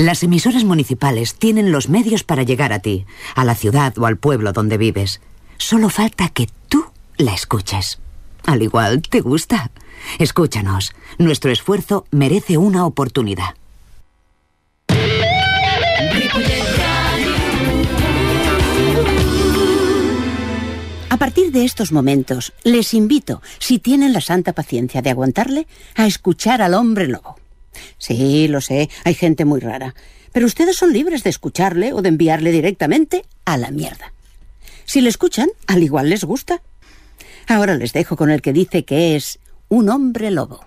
Las emisoras municipales tienen los medios para llegar a ti, a la ciudad o al pueblo donde vives. Solo falta que tú la escuches. Al igual, ¿te gusta? Escúchanos. Nuestro esfuerzo merece una oportunidad. A partir de estos momentos, les invito, si tienen la santa paciencia de aguantarle, a escuchar al hombre lobo. Sí, lo sé, hay gente muy rara, pero ustedes son libres de escucharle o de enviarle directamente a la mierda. Si le escuchan, al igual les gusta. Ahora les dejo con el que dice que es un hombre lobo.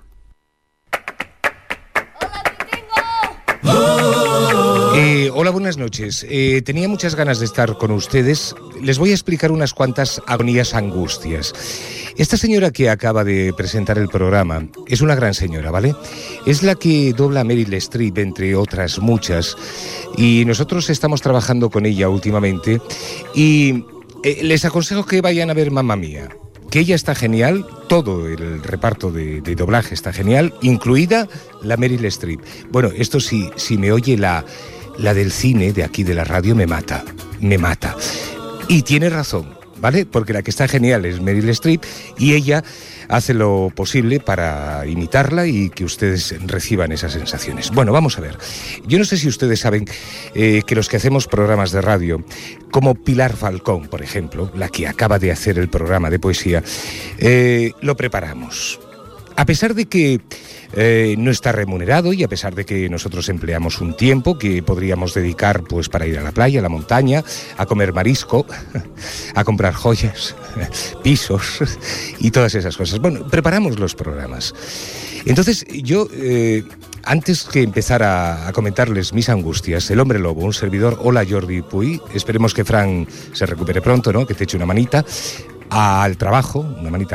Hola, buenas noches. Tenía muchas ganas de estar con ustedes. Les voy a explicar unas cuantas agonías, angustias. Esta señora que acaba de presentar el programa es una gran señora, ¿vale? Es la que dobla a Meryl Streep, entre otras muchas. Y nosotros estamos trabajando con ella últimamente. Y les aconsejo que vayan a ver Mamma Mía. Que ella está genial, todo el reparto de doblaje está genial, incluida la Meryl Streep. Bueno, esto si me oye la del cine de aquí de la radio me mata. Y tiene razón, ¿vale? Porque la que está genial es Meryl Streep y ella hace lo posible para imitarla y que ustedes reciban esas sensaciones. Bueno, vamos a ver. Yo no sé si ustedes saben que los que hacemos programas de radio, como Pilar Falcón, por ejemplo, la que acaba de hacer el programa de poesía, lo preparamos. A pesar de que no está remunerado y a pesar de que nosotros empleamos un tiempo que podríamos dedicar pues para ir a la playa, a la montaña, a comer marisco, a comprar joyas, pisos y todas esas cosas. Bueno, preparamos los programas. Entonces yo, antes que empezar a comentarles mis angustias, el hombre lobo, un servidor, hola Jordi Puy, esperemos que Fran se recupere pronto, ¿no? Que te eche una manita al trabajo,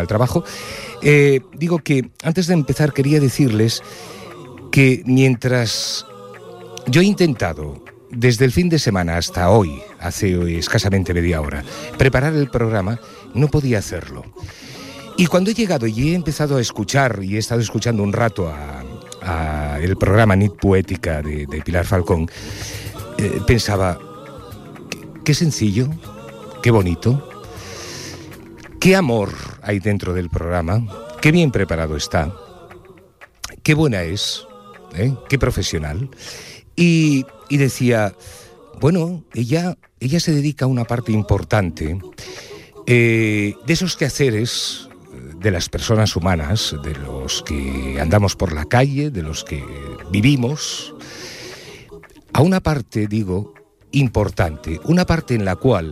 digo que antes de empezar quería decirles que mientras yo he intentado desde el fin de semana hasta hoy, hace escasamente media hora, preparar el programa, no podía hacerlo. Y cuando he llegado y he empezado a escuchar y he estado escuchando un rato a el programa Nit Poética de Pilar Falcón, pensaba, qué sencillo, qué bonito. Qué amor hay dentro del programa, qué bien preparado está, qué buena es, qué profesional. Y decía, bueno, ella se dedica a una parte importante de esos quehaceres de las personas humanas, de los que andamos por la calle, de los que vivimos, a una parte, digo, importante, una parte en la cual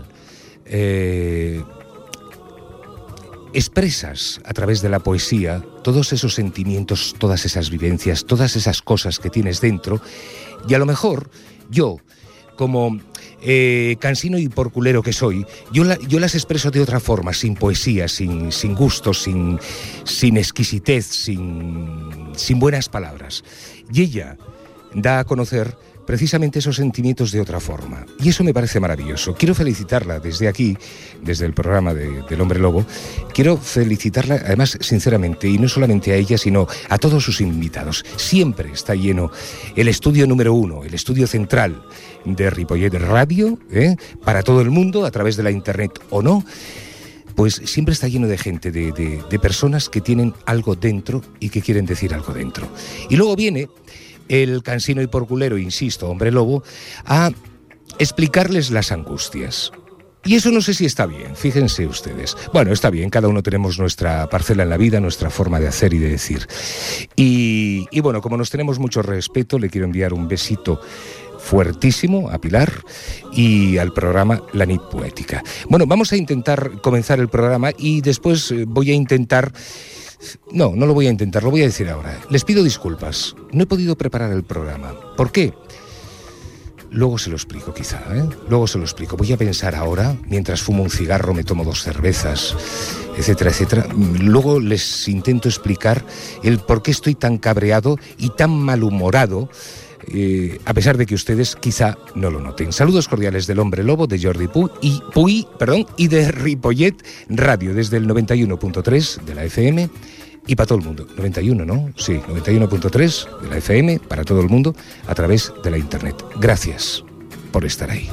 expresas a través de la poesía todos esos sentimientos, todas esas vivencias, todas esas cosas que tienes dentro, y a lo mejor yo, como cansino y porculero que soy, yo las expreso de otra forma, sin poesía, sin gusto, sin exquisitez, sin buenas palabras. Y ella da a conocer precisamente esos sentimientos de otra forma. Y eso me parece maravilloso. Quiero felicitarla desde aquí, desde el programa del Hombre Lobo. Quiero felicitarla, además, sinceramente, y no solamente a ella, sino a todos sus invitados. Siempre está lleno el estudio número 1, el estudio central de Ripollet Radio, para todo el mundo, a través de la internet o no. Pues siempre está lleno de gente, de personas que tienen algo dentro y que quieren decir algo dentro. Y luego viene el cansino y porculero, insisto, hombre lobo, a explicarles las angustias. Y eso no sé si está bien, fíjense ustedes. Bueno, está bien, cada uno tenemos nuestra parcela en la vida, nuestra forma de hacer y de decir. Y bueno, como nos tenemos mucho respeto, le quiero enviar un besito fuertísimo a Pilar y al programa La Nit Poética. Bueno, vamos a intentar comenzar el programa y después voy a intentar... No lo voy a intentar, lo voy a decir ahora. Les pido disculpas, no he podido preparar el programa. ¿Por qué? Luego se lo explico quizá, Luego se lo explico. Voy a pensar ahora, mientras fumo un cigarro, me tomo 2 cervezas, etcétera, etcétera. Luego les intento explicar el por qué estoy tan cabreado y tan malhumorado, a pesar de que ustedes quizá no lo noten. Saludos cordiales del Hombre Lobo, de Jordi Puy y de Ripollet Radio, desde el 91.3 de la FM y para todo el mundo. 91, ¿no? Sí, 91.3 de la FM para todo el mundo a través de la internet. Gracias por estar ahí.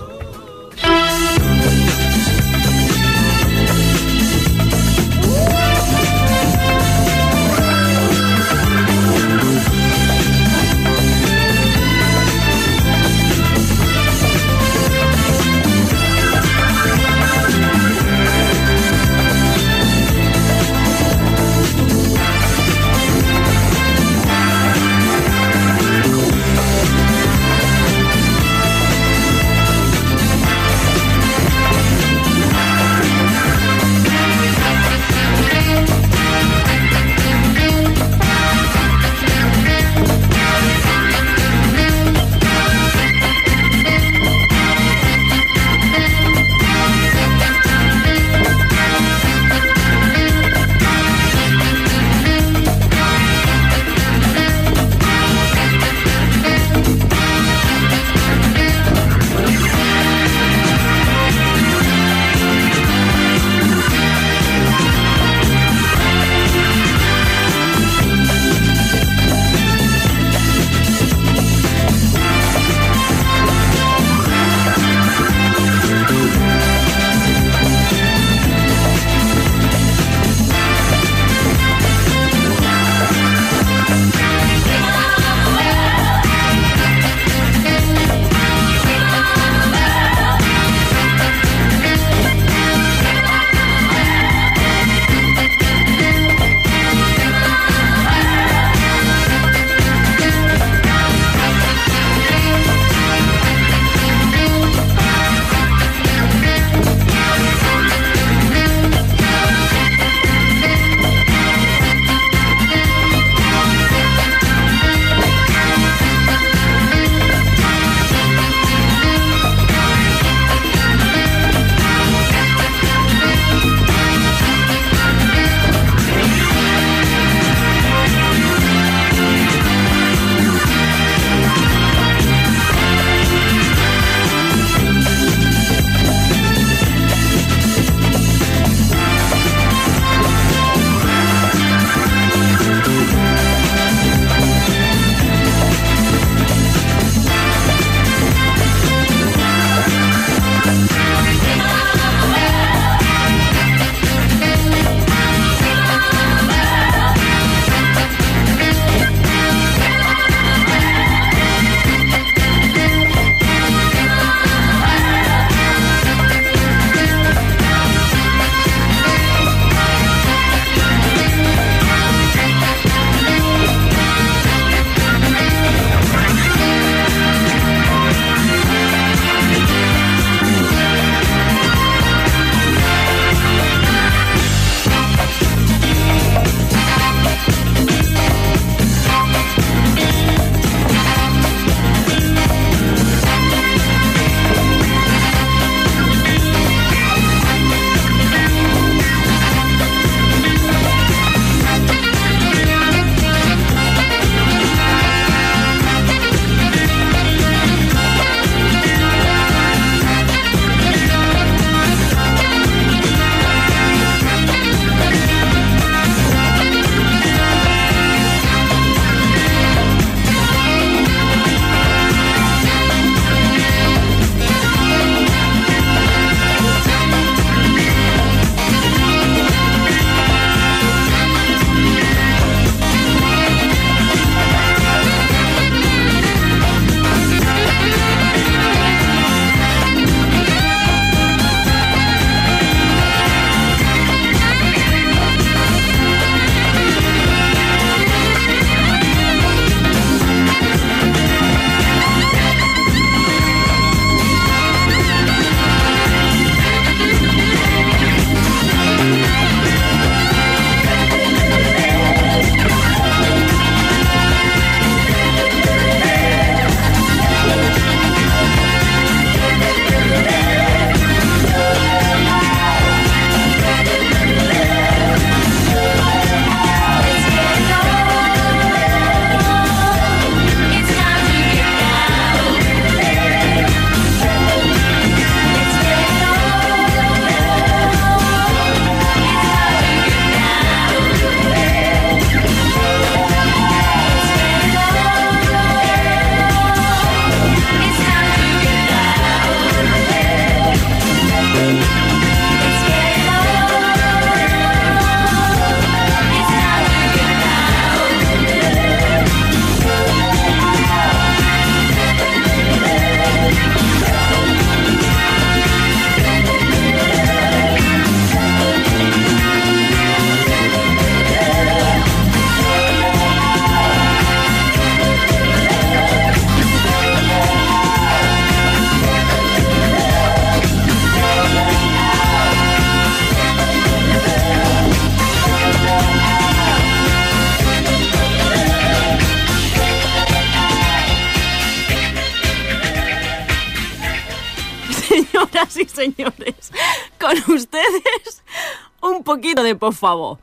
Señoras y señores, con ustedes, un poquito de por favor.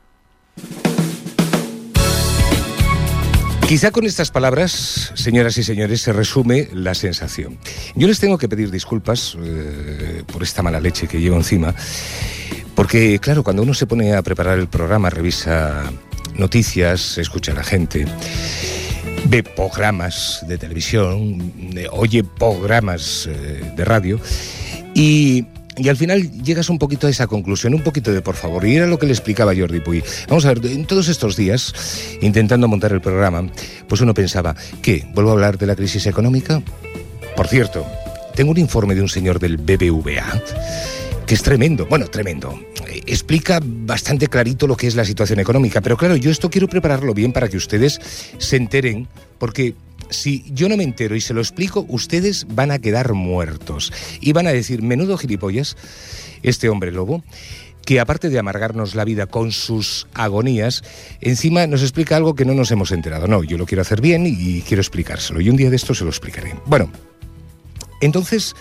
Quizá con estas palabras, señoras y señores, se resume la sensación. Yo les tengo que pedir disculpas por esta mala leche que llevo encima, porque, claro, cuando uno se pone a preparar el programa, revisa noticias, escucha a la gente, ve programas de televisión, oye programas de radio y al final llegas un poquito a esa conclusión, un poquito de por favor. Y era lo que le explicaba Jordi Puy. Vamos a ver, en todos estos días, intentando montar el programa, pues uno pensaba, ¿qué? ¿Vuelvo a hablar de la crisis económica? Por cierto, tengo un informe de un señor del BBVA que es tremendo, bueno, tremendo. Explica bastante clarito lo que es la situación económica, pero claro, yo esto quiero prepararlo bien para que ustedes se enteren, porque si yo no me entero y se lo explico, ustedes van a quedar muertos y van a decir, menudo gilipollas, este hombre lobo, que aparte de amargarnos la vida con sus agonías, encima nos explica algo que no nos hemos enterado. No, yo lo quiero hacer bien y quiero explicárselo, y un día de esto se lo explicaré. Bueno, entonces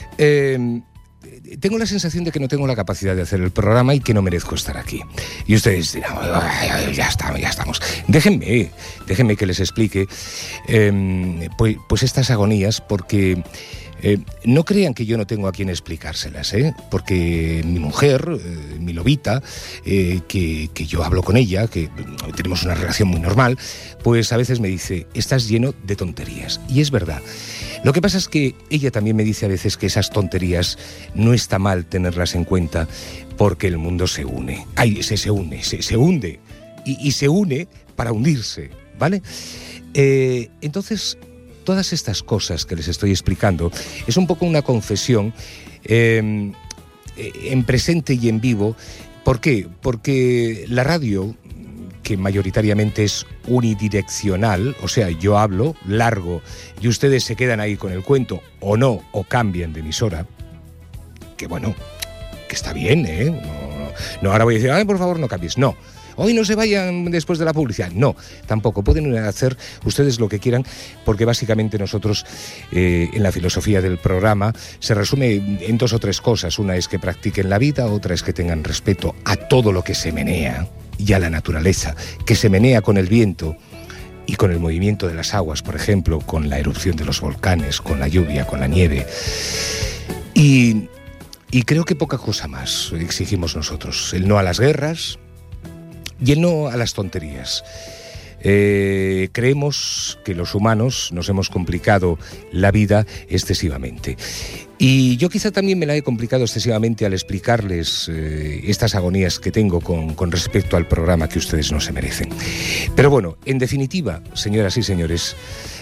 tengo la sensación de que no tengo la capacidad de hacer el programa y que no merezco estar aquí. Y ustedes dirán, ya estamos. Déjenme que les explique pues estas agonías, porque no crean que yo no tengo a quien explicárselas, porque mi mujer, mi lobita, que yo hablo con ella, que tenemos una relación muy normal, pues a veces me dice, estás lleno de tonterías. Y es verdad. Lo que pasa es que ella también me dice a veces que esas tonterías no está mal tenerlas en cuenta, porque el mundo se une. Se hunde. Y se une para hundirse, ¿vale? Entonces, todas estas cosas que les estoy explicando es un poco una confesión en presente y en vivo. ¿Por qué? Porque la radio, que mayoritariamente es unidireccional, o sea, yo hablo largo y ustedes se quedan ahí con el cuento, o no, o cambian de emisora, que bueno, que está bien, No, ahora voy a decir, ay, por favor, no cambies, no. Hoy no se vayan después de la publicidad. No, tampoco. Pueden hacer ustedes lo que quieran, porque básicamente nosotros, en la filosofía del programa, se resume en 2 o 3 cosas. Una es que practiquen la vida, otra es que tengan respeto a todo lo que se menea y a la naturaleza, que se menea con el viento y con el movimiento de las aguas, por ejemplo, con la erupción de los volcanes, con la lluvia, con la nieve. Y creo que poca cosa más exigimos nosotros. El no a las guerras y el no a las tonterías. Creemos que los humanos nos hemos complicado la vida excesivamente. Y yo quizá también me la he complicado excesivamente al explicarles estas agonías que tengo con respecto al programa que ustedes no se merecen. Pero bueno, en definitiva, señoras y señores,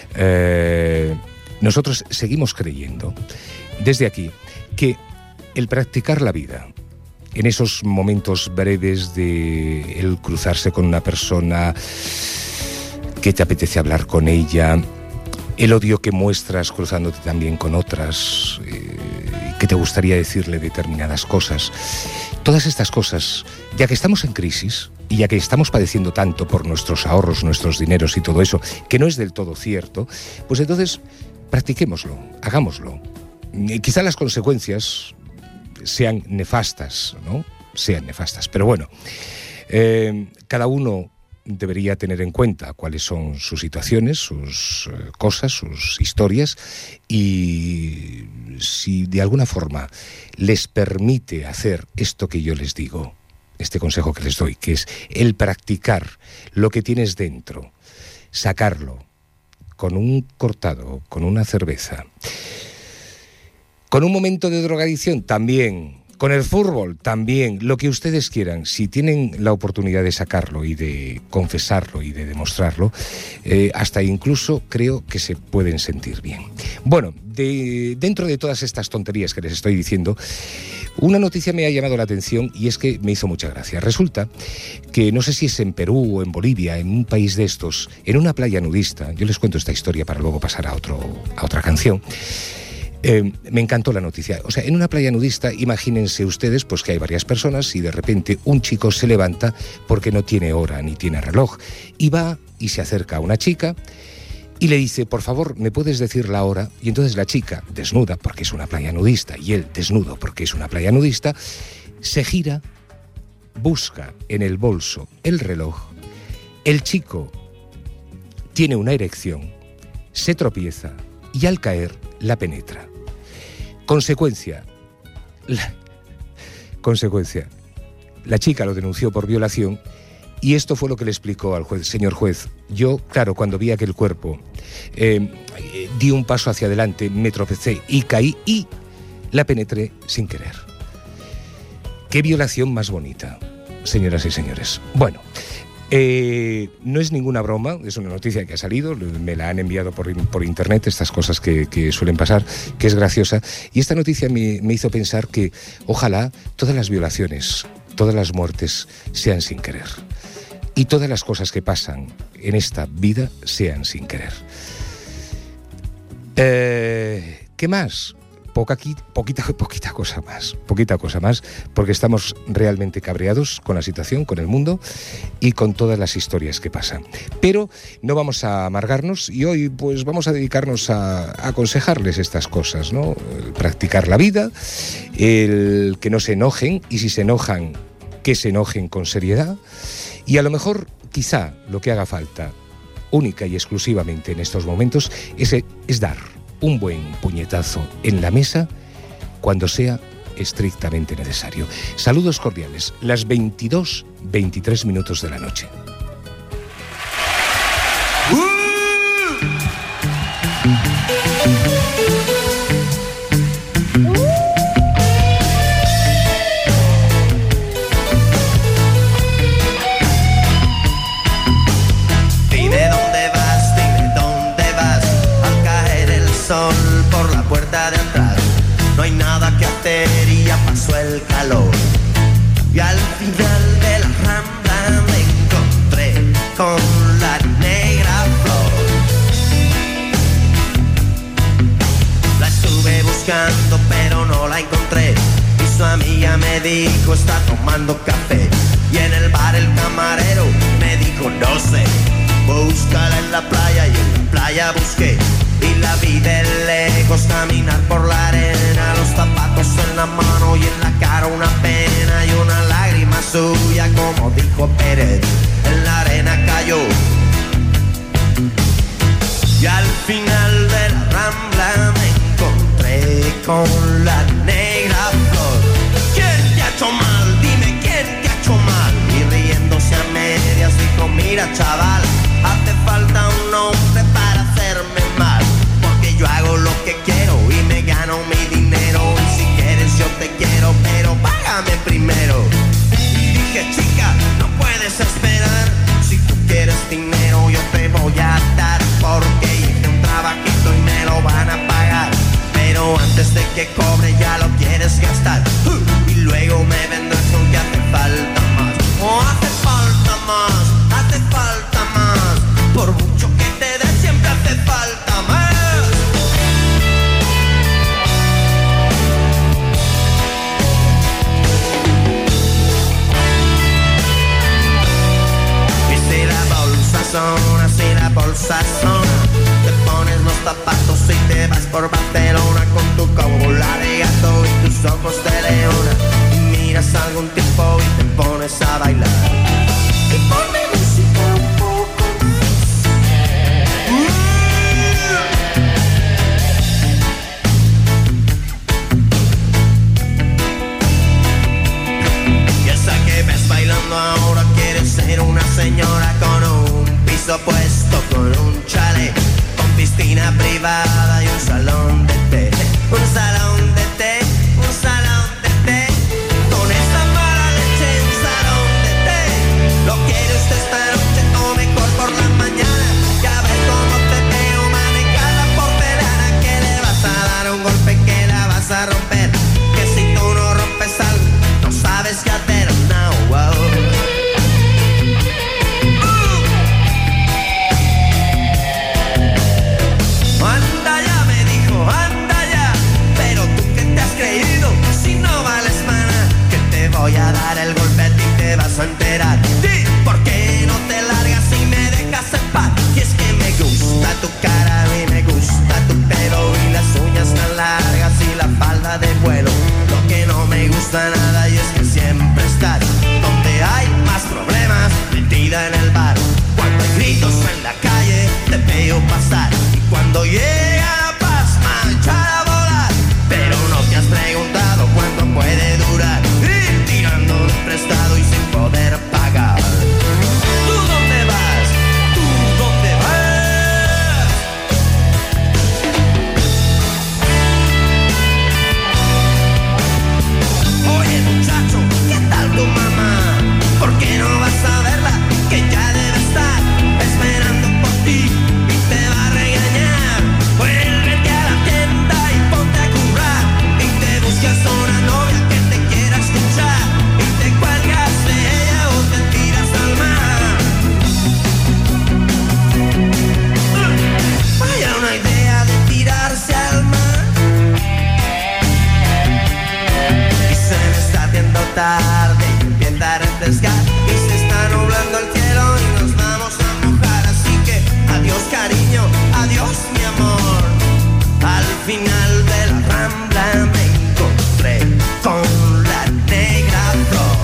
nosotros seguimos creyendo desde aquí que el practicar la vida, en esos momentos breves de el cruzarse con una persona que te apetece hablar con ella, el odio que muestras cruzándote también con otras, que te gustaría decirle determinadas cosas. Todas estas cosas, ya que estamos en crisis y ya que estamos padeciendo tanto por nuestros ahorros, nuestros dineros y todo eso, que no es del todo cierto, pues entonces practiquémoslo, hagámoslo. Quizá las consecuencias sean nefastas, ¿no? Sean nefastas, pero bueno, cada uno debería tener en cuenta cuáles son sus situaciones, sus cosas, sus historias, y si de alguna forma les permite hacer esto que yo les digo, este consejo que les doy, que es el practicar lo que tienes dentro, sacarlo con un cortado, con una cerveza, con un momento de drogadicción también, con el fútbol también, lo que ustedes quieran. Si tienen la oportunidad de sacarlo y de confesarlo y de demostrarlo, hasta incluso creo que se pueden sentir bien. Bueno, dentro de todas estas tonterías que les estoy diciendo, una noticia me ha llamado la atención y es que me hizo mucha gracia. Resulta que, no sé si es en Perú o en Bolivia, en un país de estos, en una playa nudista, yo les cuento esta historia para luego pasar a otra canción. Me encantó la noticia. O sea, en una playa nudista, imagínense ustedes pues que hay varias personas y de repente un chico se levanta porque no tiene hora ni tiene reloj y va y se acerca a una chica y le dice, por favor, ¿me puedes decir la hora? Y entonces la chica, desnuda, porque es una playa nudista, y él, desnudo, porque es una playa nudista, se gira, busca en el bolso el reloj, el chico tiene una erección, se tropieza y al caer la penetra. Consecuencia, la chica lo denunció por violación y esto fue lo que le explicó al juez. Señor juez, yo, claro, cuando vi aquel cuerpo, di un paso hacia adelante, me tropecé y caí y la penetré sin querer. ¡Qué violación más bonita, señoras y señores! Bueno, no es ninguna broma, es una noticia que ha salido, me la han enviado por internet, estas cosas que suelen pasar, que es graciosa, y esta noticia me hizo pensar que ojalá todas las violaciones, todas las muertes sean sin querer, y todas las cosas que pasan en esta vida sean sin querer. ¿Qué más? Poquita cosa más, porque estamos realmente cabreados con la situación, con el mundo y con todas las historias que pasan. Pero no vamos a amargarnos y hoy pues vamos a dedicarnos a aconsejarles estas cosas, ¿no? El practicar la vida, el que no se enojen y si se enojan, que se enojen con seriedad y a lo mejor quizá lo que haga falta única y exclusivamente en estos momentos es dar un buen puñetazo en la mesa cuando sea estrictamente necesario. Saludos cordiales, las 22:23 minutos de la noche. Por la puerta de atrás no hay nada que hacer y ya pasó el calor y al final de la rambla me encontré con la negra flor. La estuve buscando pero no la encontré y su amiga me dijo está tomando café y en el bar el camarero me dijo no sé, búscala en la playa y en la playa busqué y la vi de lejos caminar por la arena, los zapatos en la mano y en la cara una pena y una lágrima suya como dijo Pérez en la arena cayó y al final de la rambla me encontré con la negra flor. ¿Quién te ha hecho mal? Dime quién te ha hecho mal y riéndose a medias dijo mira chaval, hace falta un hombre para hacerme mal porque yo hago lo que quiero y me gano mi dinero y si quieres yo te quiero pero págame primero. Y dije chica no puedes esperar, si tú quieres dinero yo te voy a dar porque hice un trabajito y me lo van a pagar pero antes de que cobre ya lo quieres gastar y luego me vendrás con que hace falta más o hace falta más, hace falta más, por mucho que te dé siempre hace falta más. Y si la bolsa zona, si la bolsa zona, te pones los zapatos y te vas por Barcelona con tu cola de gato y tus ojos de leona y miras a algún tipo y te pones a bailar y ponme música un poco más. Y esa que ves bailando ahora quiere ser una señora con un piso puesto, con un chalet, con piscina privada y un salón de té, un salón de té, un salón de té, con esa mala leche un salón de té. Lo quiere usted esta noche o mejor por la mañana, ya ves cómo te veo manejar la porcelana, que le vas a dar un golpe que la vas a romper, que si tú no rompes algo no sabes qué hacer, no, wow. Anda ya, me dijo, anda ya, pero tú que te has creído, si no vales mana, que te voy a dar el golpe y te vas a enterar. ¿Por qué no te largas y me dejas en paz? Y es que me gusta tu cara pasa nada y es que siempre estás donde hay más problemas, metida en el bar. Cuando hay gritos en la calle te veo pasar, y cuando llega la paz marcha a volar. Pero no te has preguntado cuánto puede durar, ir tirando de prestado y sin poder pagar. ¿Tú dónde vas? ¿Tú dónde vas? Oye muchacho, ¿qué tal tu mamá? ¿Por qué no vas a verla? Que ya debe estar esperando por ti y te va a regañar. Vuélvete a la tienda y ponte a currar, y te buscas una novia que te quiera escuchar, y te cuelgas de ella o te tiras al mar. Vaya una idea de tirarse al mar. Y se me está haciendo tarde y empieza a refrescar, y se está nublando el cielo y nos vamos a mojar. Así que adiós cariño, adiós mi amor. Al final de la rambla me encontré con la negra flor.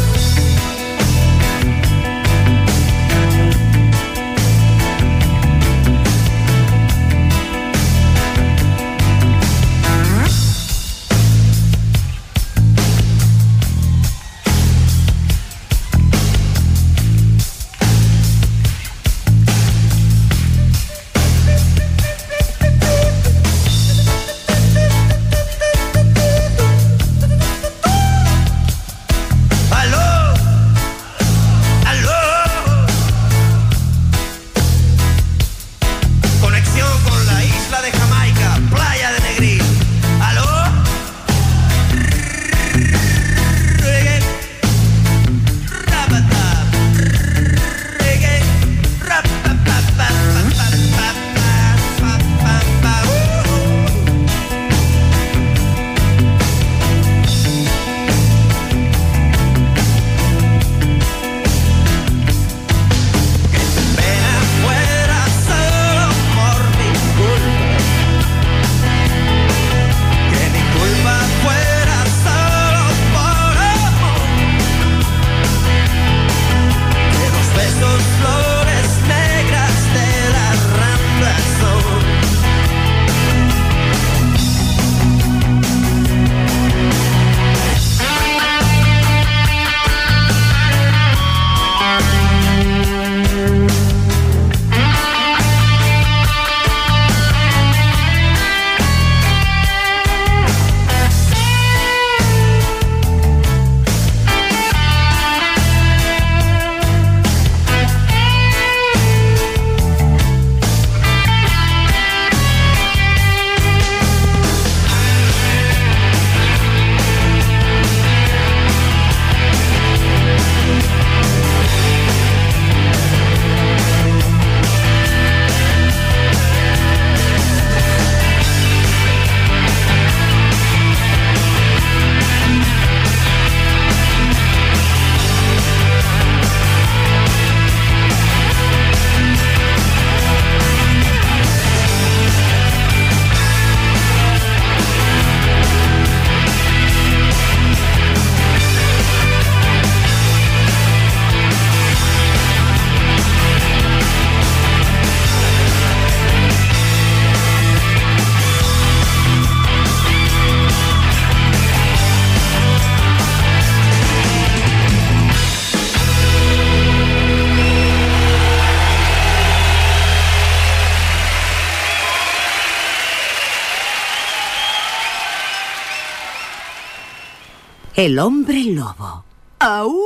El hombre lobo. ¡Au!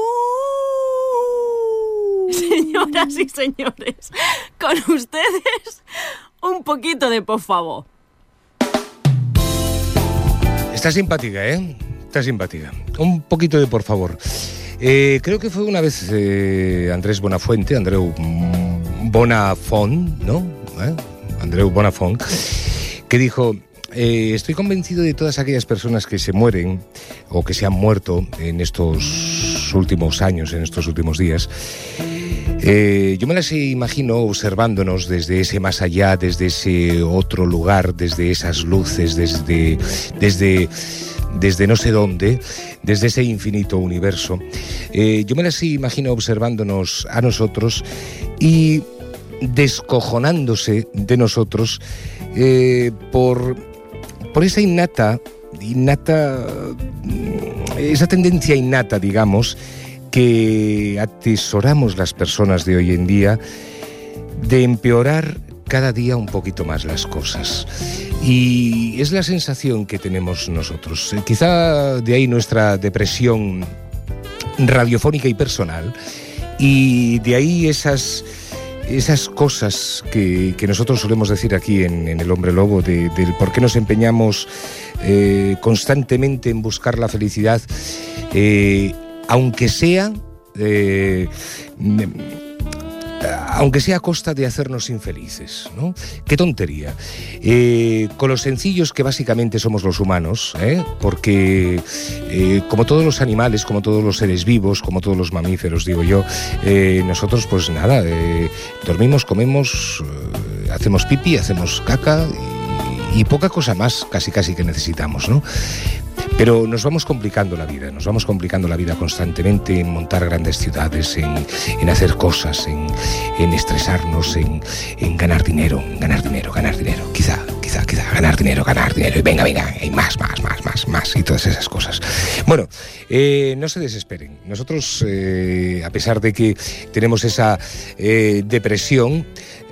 Señoras y señores, con ustedes, un poquito de por favor. Está simpática, ¿eh? Está simpática. Un poquito de por favor. Creo que fue una vez Andrés Bonafuente, Andreu Bonafont, ¿no? Andreu Bonafont, que dijo... estoy convencido de todas aquellas personas que se mueren o que se han muerto en estos últimos años, en estos últimos días. Yo me las imagino observándonos desde ese más allá, desde ese otro lugar, desde esas luces, desde desde no sé dónde, desde ese infinito universo, yo me las imagino observándonos a nosotros y descojonándose de nosotros por esa esa tendencia innata, digamos, que atesoramos las personas de hoy en día, de empeorar cada día un poquito más las cosas. Y es la sensación que tenemos nosotros. Quizá de ahí nuestra depresión radiofónica y personal, y de ahí esas cosas que nosotros solemos decir aquí en El Hombre Lobo, del por qué nos empeñamos constantemente en buscar la felicidad, aunque sea a costa de hacernos infelices, ¿no? ¡Qué tontería! Con los sencillos que básicamente somos los humanos, porque como todos los animales, como todos los seres vivos, como todos los mamíferos, digo yo, nosotros pues nada, dormimos, comemos, hacemos pipí, hacemos caca y poca cosa más casi que necesitamos, ¿no? Pero nos vamos complicando la vida constantemente en montar grandes ciudades, en hacer cosas, en estresarnos, en ganar dinero, quizá, ganar dinero, y venga, y más, y todas esas cosas. Bueno, no se desesperen. Nosotros, a pesar de que tenemos esa depresión,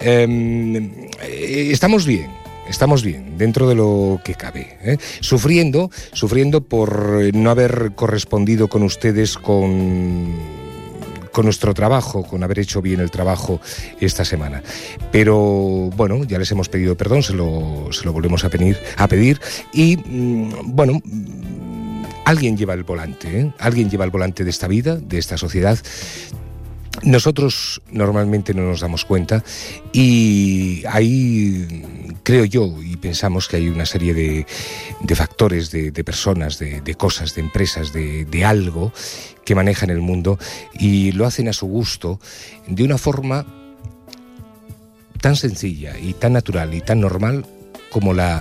estamos bien, dentro de lo que cabe, sufriendo por no haber correspondido con ustedes con nuestro trabajo, con haber hecho bien el trabajo esta semana. Pero bueno, ya les hemos pedido perdón, se lo volvemos a pedir y bueno, alguien lleva el volante, alguien lleva el volante de esta vida, de esta sociedad. Nosotros normalmente no nos damos cuenta y ahí creo yo y pensamos que hay una serie de factores, de personas, de cosas, de empresas, de algo que manejan el mundo y lo hacen a su gusto de una forma tan sencilla y tan natural y tan normal como la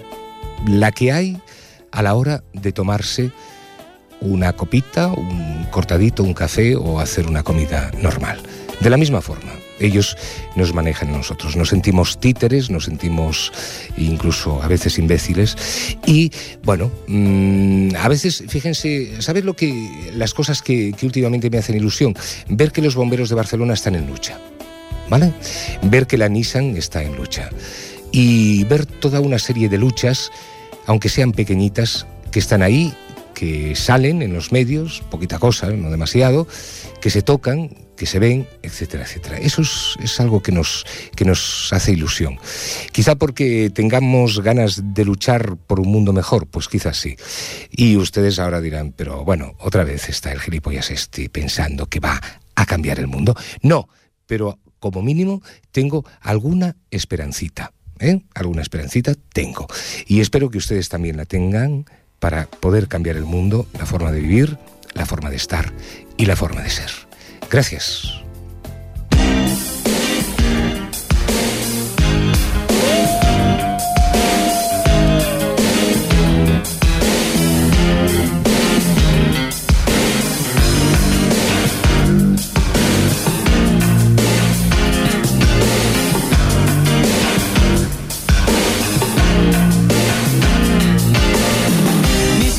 que hay a la hora de tomarse una copita, un cortadito, un café o hacer una comida normal. De la misma forma, ellos nos manejan a nosotros. Nos sentimos títeres, nos sentimos incluso a veces imbéciles y, bueno, a veces, fíjense, ¿sabes las cosas que últimamente me hacen ilusión? Ver que los bomberos de Barcelona están en lucha, ¿vale? Ver que la Nissan está en lucha y ver toda una serie de luchas, aunque sean pequeñitas, que están ahí, que salen en los medios, poquita cosa, no demasiado, que se tocan, que se ven, etcétera, etcétera. Eso es algo que nos hace ilusión. Quizá porque tengamos ganas de luchar por un mundo mejor, pues quizás sí. Y ustedes ahora dirán, pero bueno, otra vez está el gilipollas pensando que va a cambiar el mundo. No, pero como mínimo tengo alguna esperancita, alguna esperancita tengo. Y espero que ustedes también la tengan, para poder cambiar el mundo, la forma de vivir, la forma de estar y la forma de ser. Gracias.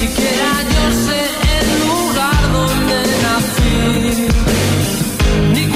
Ni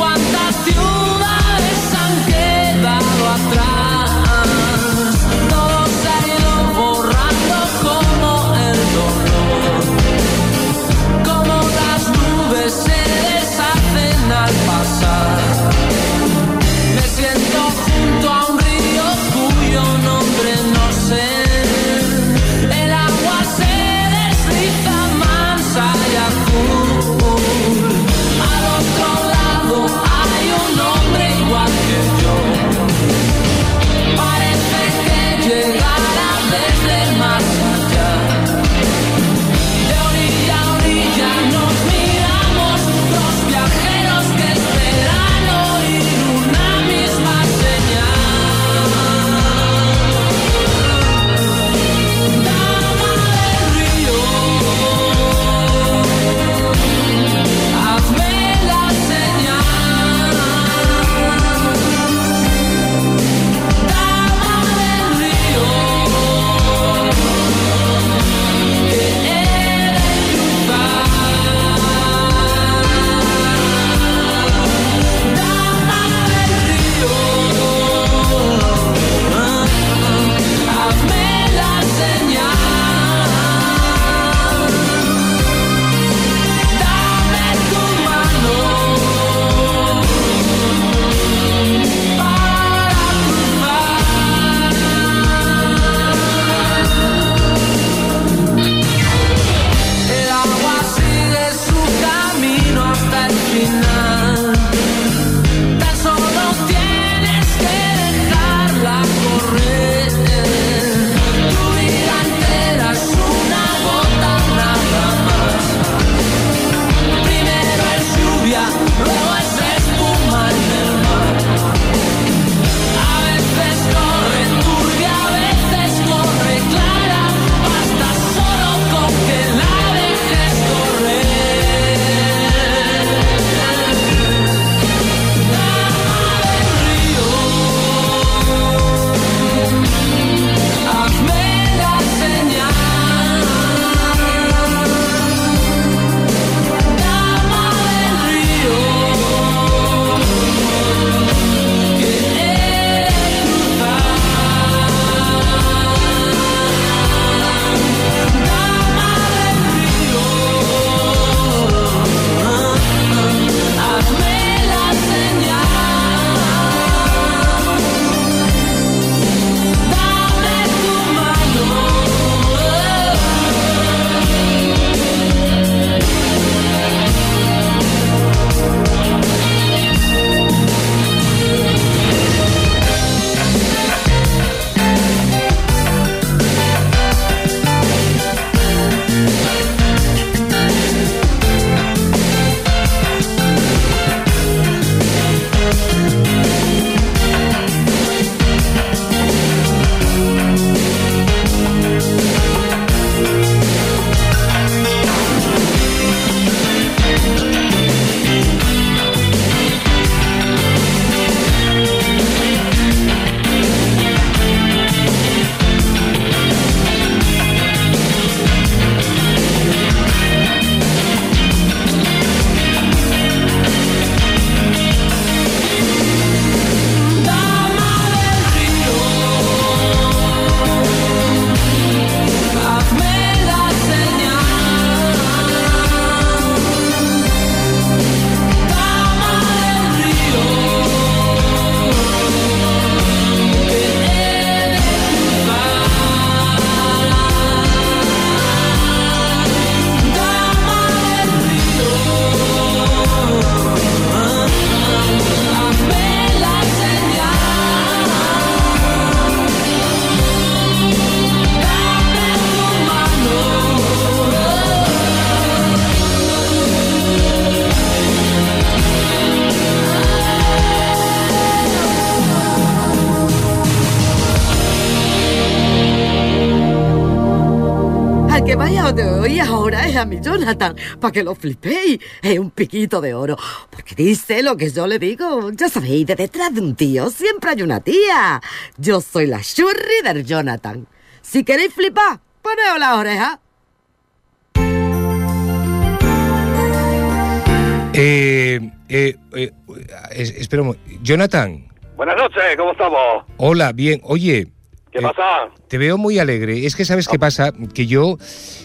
que vais a oír ahora es a mi Jonathan, para que lo flipéis. Es un piquito de oro, porque dice lo que yo le digo. Ya sabéis, de detrás de un tío siempre hay una tía. Yo soy la churri del Jonathan. Si queréis flipar, poneos las orejas. Espera un momento. Jonathan. Buenas noches, ¿cómo estamos? Hola, bien. Oye... ¿Qué pasa? Te veo muy alegre. Es que ¿sabes qué pasa? Que yo...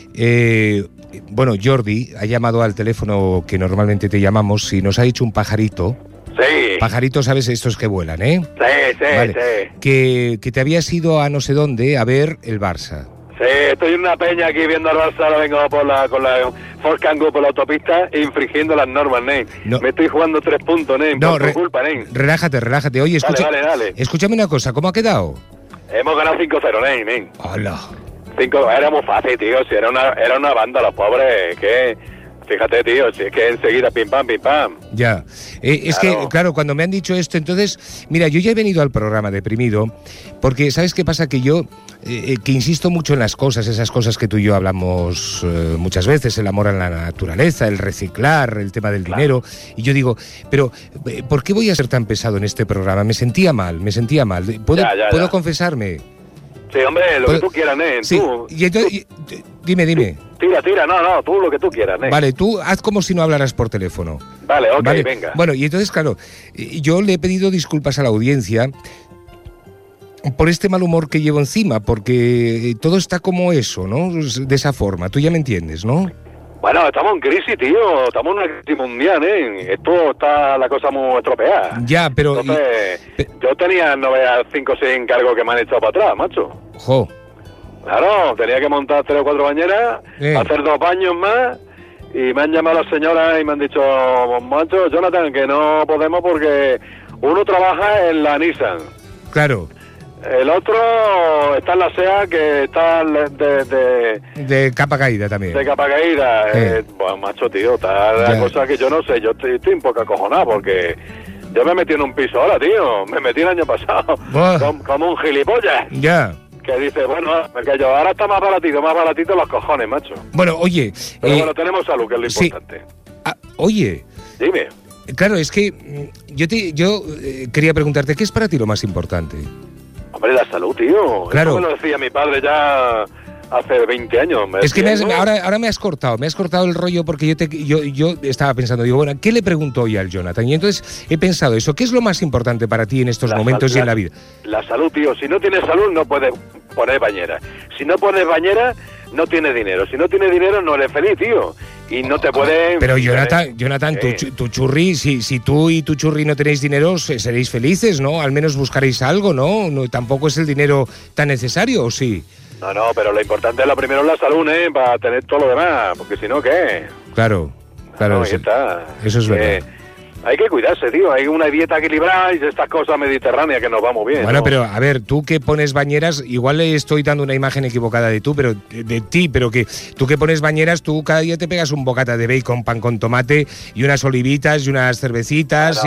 Jordi ha llamado al teléfono que normalmente te llamamos y nos ha dicho un pajarito. Sí. Pajaritos, ¿sabes? Estos que vuelan, ¿eh? Sí, vale. sí. Que te habías ido a no sé dónde a ver el Barça. Sí, estoy en una peña aquí viendo al Barça, ahora vengo con la Ford Kangoo por la autopista, infringiendo las normas, ¿ne? No. Me estoy jugando 3 puntos, ¿ne? No, por tu culpa, ¿ne? Relájate. Oye, Dale. Escúchame una cosa, ¿cómo ha quedado? Hemos ganado 5-0, ¿ne? Hola. 5, era muy fácil, tío, si era una banda, los pobres, que... Fíjate, tío, si es que enseguida pim pam. Ya. Es que, claro, cuando me han dicho esto, entonces, mira, yo ya he venido al programa deprimido, porque ¿sabes qué pasa? Que yo, que insisto mucho en las cosas, esas cosas que tú y yo hablamos muchas veces, el amor a la naturaleza, el reciclar, el tema del dinero, y yo digo, pero, ¿por qué voy a ser tan pesado en este programa? Me sentía mal. ¿Puedo confesarme? Sí, hombre, lo que tú quieras, ¿eh? Sí, tú. Y entonces, dime. Tira, no, tú lo que tú quieras, ¿eh? Vale, tú haz como si no hablaras por teléfono. Vale, ok, ¿vale? Venga. Bueno, y entonces, claro, yo le he pedido disculpas a la audiencia por este mal humor que llevo encima, porque todo está como eso, ¿no? De esa forma, tú ya me entiendes, ¿no? Bueno, estamos en crisis, tío, estamos en una crisis mundial, ¿eh? Esto está la cosa muy estropeada. Ya, pero... Entonces, yo tenía 5 o 6 encargos que me han echado para atrás, macho. Jo. Claro, tenía que montar 3 o 4 bañeras, hacer 2 baños más, y me han llamado las señoras y me han dicho, macho, Jonathan, que no podemos porque uno trabaja en la Nissan. Claro. El otro está en la SEA, que está de capa caída también. De capa caída. Bueno, macho, tío, está la cosa que yo no sé. Yo estoy un poco acojonado porque yo me metí en un piso ahora, tío. Me metí el año pasado como un gilipollas. Ya. Que dice, bueno, que yo ahora está más baratito los cojones, macho. Bueno, oye... Pero bueno, tenemos salud, que es lo importante. Oye... Dime. Claro, es que yo quería preguntarte, ¿qué es para ti lo más importante? Hombre, la salud, tío. Claro. Eso me lo decía mi padre ya hace 20 años. Es que ahora me has cortado el rollo porque yo estaba pensando, digo, bueno, ¿qué le pregunto hoy al Jonathan? Y entonces he pensado eso, ¿qué es lo más importante para ti en estos momentos y en la vida? La salud, tío. Si no tienes salud, no puedes poner bañera. Si no pones bañera, no tienes dinero. Si no tienes dinero, no eres feliz, tío. Y no te pueden... Pero Jonathan, tu churri, si tú y tu churri no tenéis dinero, seréis felices, ¿no? Al menos buscaréis algo, ¿no? Tampoco es el dinero tan necesario, ¿o sí? No, pero lo importante es lo primero es la salud, ¿eh? Para tener todo lo demás, porque si no, ¿qué? Claro, ahí está. Eso es verdad. Hay que cuidarse, tío. Hay una dieta equilibrada y estas cosas mediterráneas que nos vamos bien. Bueno, ¿no? pero a ver, tú que pones bañeras, igual le estoy dando una imagen equivocada de ti, pero que tú que pones bañeras, tú cada día te pegas un bocata de bacon, pan con tomate y unas olivitas y unas cervecitas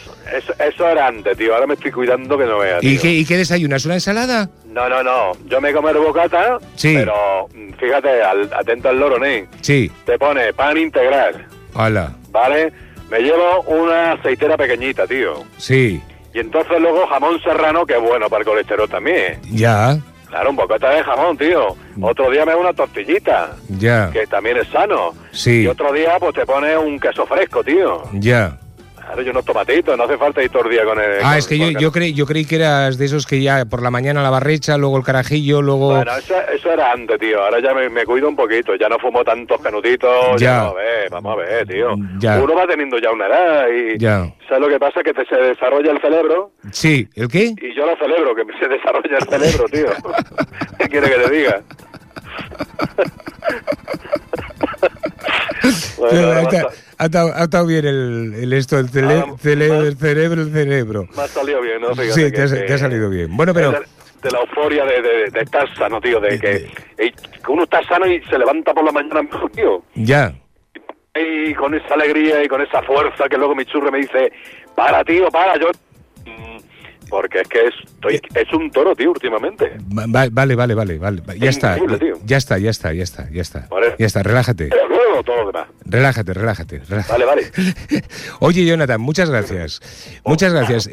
Eso era antes, tío. Ahora me estoy cuidando que no veas. ¿Y qué desayunas? ¿Una ensalada? No. Yo me como el bocata, pero fíjate, atento al loro, ¿eh? Sí. Te pone pan integral. Hola. ¿Vale? Me llevo una aceitera pequeñita, tío. Sí. Y entonces luego jamón serrano, que es bueno para el colesterol también. Ya. Claro, un bocata de jamón, tío. Otro día me hago una tortillita. Ya. Que también es sano. Sí. Y otro día, pues te pones un queso fresco, tío. Ya. Claro, y unos tomatitos, no hace falta ir todo el día con el... Es que yo creí que eras de esos que ya por la mañana la barrecha, luego el carajillo, luego... Bueno, eso era antes, tío. Ahora ya me cuido un poquito. Ya no fumo tantos canutitos. Ya. Vamos a ver, tío. Ya. Uno va teniendo ya una edad y... Ya. ¿Sabes lo que pasa? Que se desarrolla el cerebro. Sí, ¿el qué? Y yo lo celebro, que se desarrolla el cerebro, tío. ¿Qué quiere que te diga? Bueno, ha estado bien el cerebro. Me ha salido bien, ¿no? Fíjate sí, te ha salido bien. Bueno, pero... De la euforia de estar sano, tío, de que uno está sano y se levanta por la mañana mejor, tío. Ya. Y con esa alegría y con esa fuerza que luego mi churre me dice, para, tío, para, Porque es que es un toro, tío, últimamente. Vale. Ya está. Ya está. Vale. Ya está, relájate. Pero luego todo lo demás. Relájate. Vale. Oye, Jonathan, muchas gracias. Muchas gracias.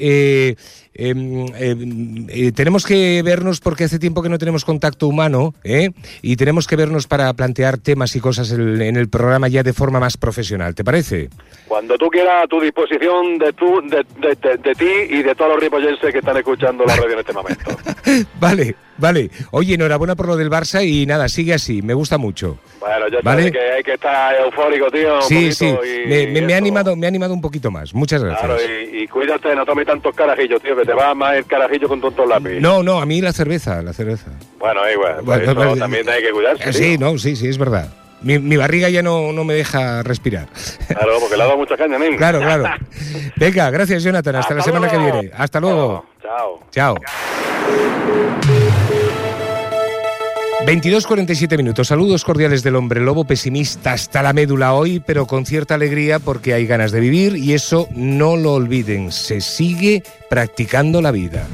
Tenemos que vernos porque hace tiempo que no tenemos contacto humano, y tenemos que vernos para plantear temas y cosas en el programa ya de forma más profesional. ¿Te parece? Cuando tú quieras, a tu disposición de ti y de todos los ripollenses que están escuchando la radio en este momento. Vale. Oye, enhorabuena por lo del Barça y nada, sigue así, me gusta mucho. Bueno, yo ¿vale? sé que hay que estar eufórico, tío. Sí. Me ha animado un poquito más. Muchas gracias. Claro, y cuídate, no tomes tantos carajillos, tío, que te va más el carajillo con tontos lápiz. No, a mí la cerveza. Bueno, eso también hay que cuidarse. Sí, sí, es verdad. Mi barriga ya no me deja respirar. Claro, porque le ha dado mucha caña, ¿no? Claro. Venga, gracias, Jonathan. Hasta la semana que viene. Hasta luego. Chao. 22:47 minutos. Saludos cordiales del hombre lobo, pesimista hasta la médula hoy, pero con cierta alegría porque hay ganas de vivir y eso no lo olviden. Se sigue practicando la vida.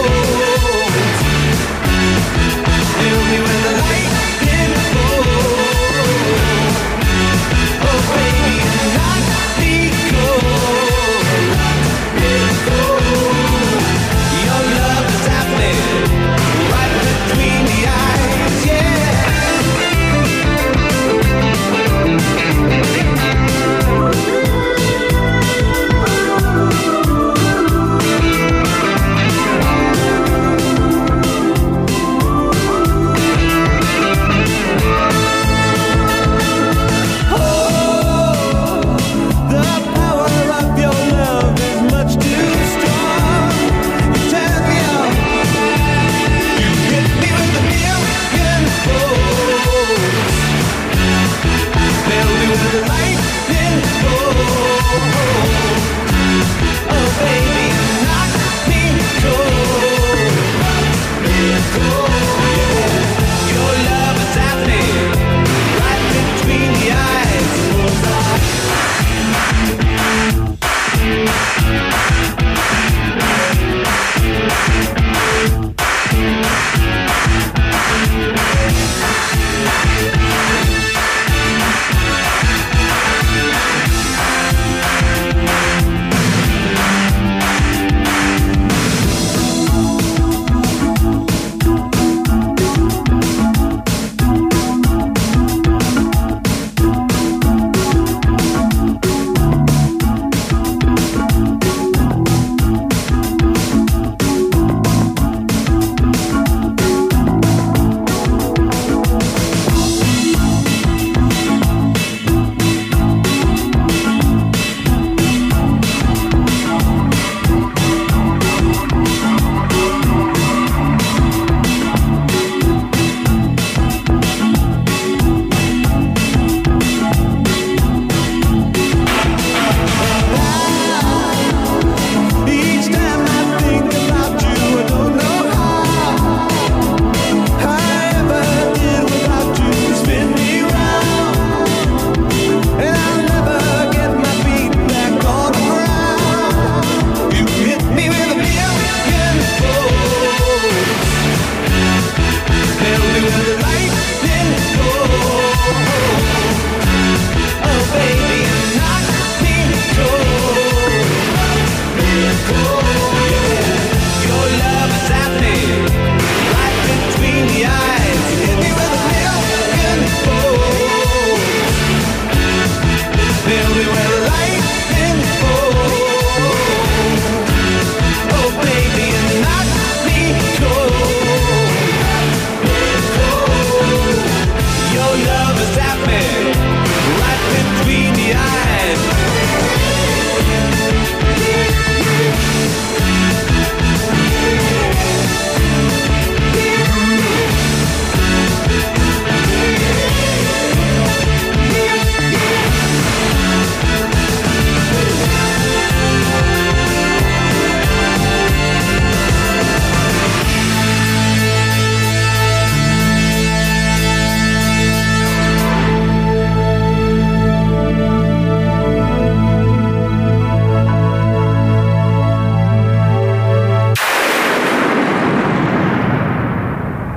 With the light in the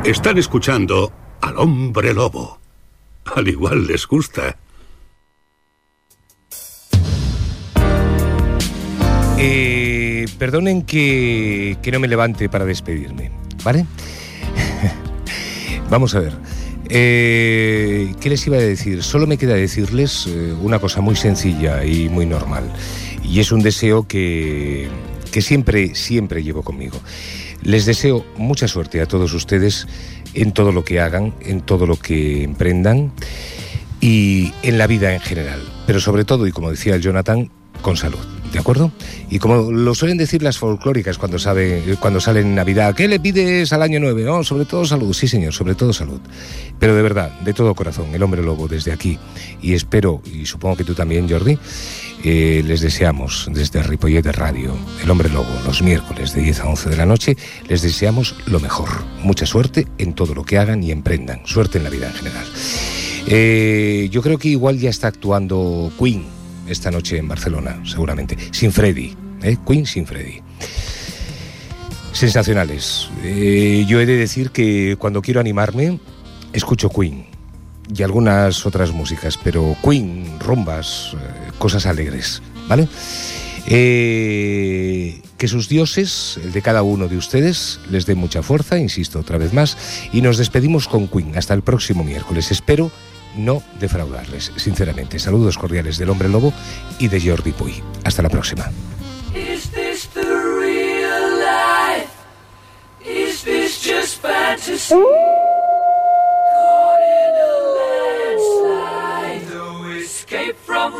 Están escuchando al Hombre Lobo. Al igual les gusta. Perdonen que no me levante para despedirme, ¿vale? Vamos a ver. ¿Qué les iba a decir? Solo me queda decirles una cosa muy sencilla y muy normal. Y es un deseo que siempre llevo conmigo. Les deseo mucha suerte a todos ustedes en todo lo que hagan, en todo lo que emprendan y en la vida en general. Pero sobre todo, y como decía el Jonathan, con salud, ¿de acuerdo? Y como lo suelen decir las folclóricas cuando salen en Navidad, ¿qué le pides al año 9? No, sobre todo salud, sí señor, sobre todo salud. Pero de verdad, de todo corazón, el Hombre Lobo desde aquí, y espero, y supongo que tú también, Jordi, les deseamos desde Ripollet de Radio, el Hombre Lobo, los miércoles de 10 a 11 de la noche, les deseamos lo mejor, mucha suerte en todo lo que hagan y emprendan, suerte en la vida en general. Yo creo que igual ya está actuando Queen esta noche en Barcelona, seguramente, sin Freddy, Queen sin Freddy. Sensacionales. Yo he de decir que cuando quiero animarme, escucho Queen y algunas otras músicas, pero Queen, rumbas, cosas alegres, ¿vale? Que sus dioses, el de cada uno de ustedes, les dé mucha fuerza, insisto otra vez más, y nos despedimos con Queen hasta el próximo miércoles. Espero no defraudarles, sinceramente. Saludos cordiales del Hombre Lobo y de Jordi Puy. Hasta la próxima. Is this the real life? Is this just fantasy? Caught in a landslide, no escape from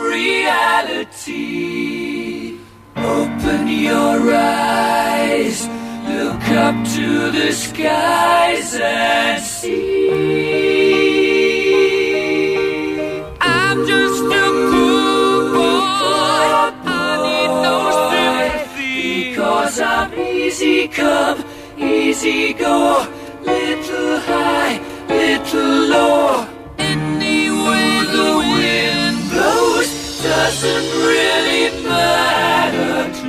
reality. Open your eyes, look up to the skies and see. I'm just a poor boy, I need no sympathy, because I'm easy come, easy go, little high, little low. Any way the wind blows doesn't really matter to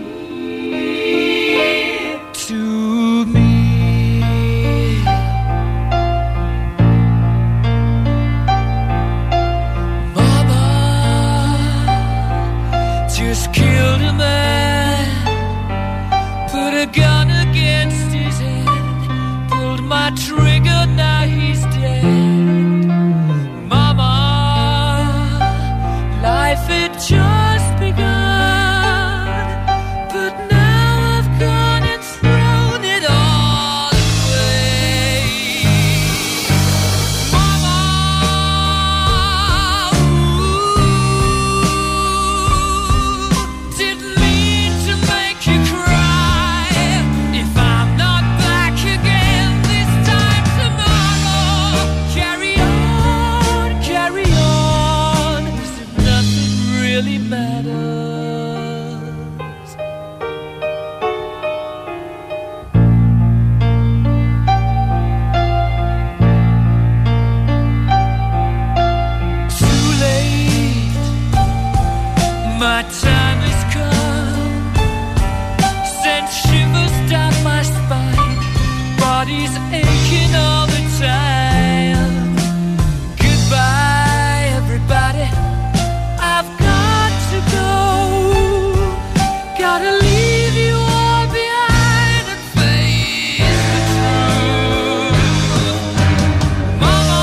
me, to me. Just killed a man, put a gun against his head, pulled my trigger, now he's dead. Mama, life had just begun, but now I've gone and thrown it all away. Mama, didn't mean to make you cry. If I'm not back again this time tomorrow, carry on, as if nothing really matters. Too late, my time has come, sent shivers down my spine, body's aching all the time. Goodbye, everybody, I've got to go, gotta leave you all behind and face the truth. Mama,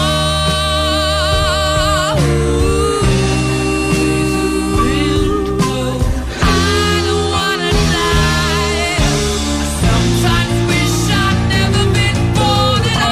wind blow, I don't wanna die. I sometimes wish I'd never been born at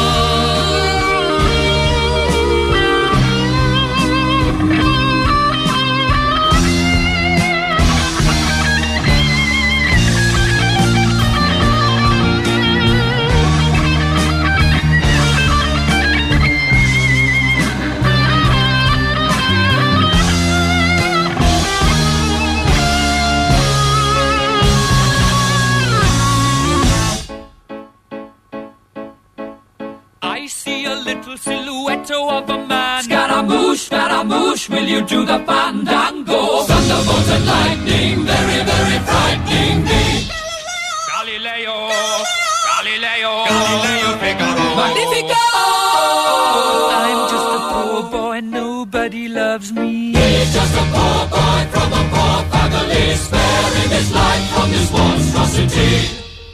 I see a little silhouette of a man. Scaramouche, will you do the fandango? Thunderbolt and lightning, very, very frightening me. Galileo, Galileo, Galileo. Figaro. Magnifico! I'm just a poor boy, nobody loves me. He's just a poor boy from a poor family, sparing his life from this monstrosity.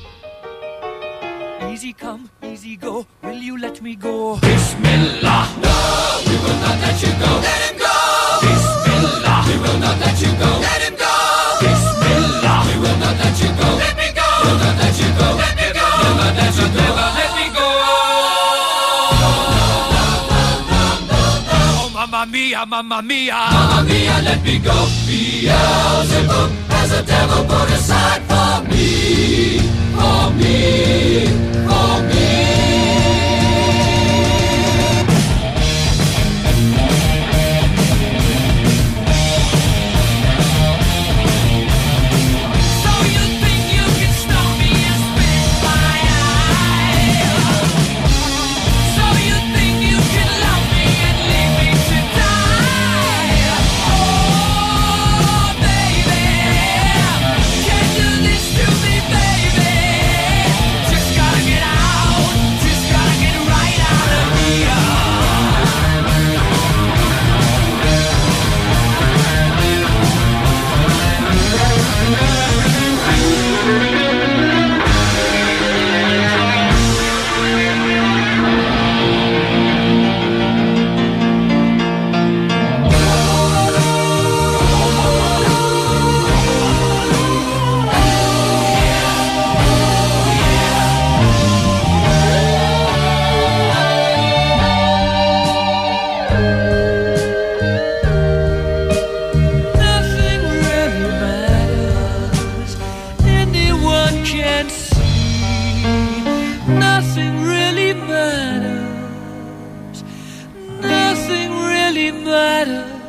Easy come, easy go, will you let me go? Bismillah, no, we will not let you go. Let him go! Bismillah, we will not let you go. Let him go! Bismillah, we will not let you go. Let me go! We'll not let you go. Let me go! We'll not let you go. Let me go! Oh, mamma mia, mamma mia! Mamma mia, let me go. Beelzebub has a devil put aside for me. For me. For me. Nothing really matters.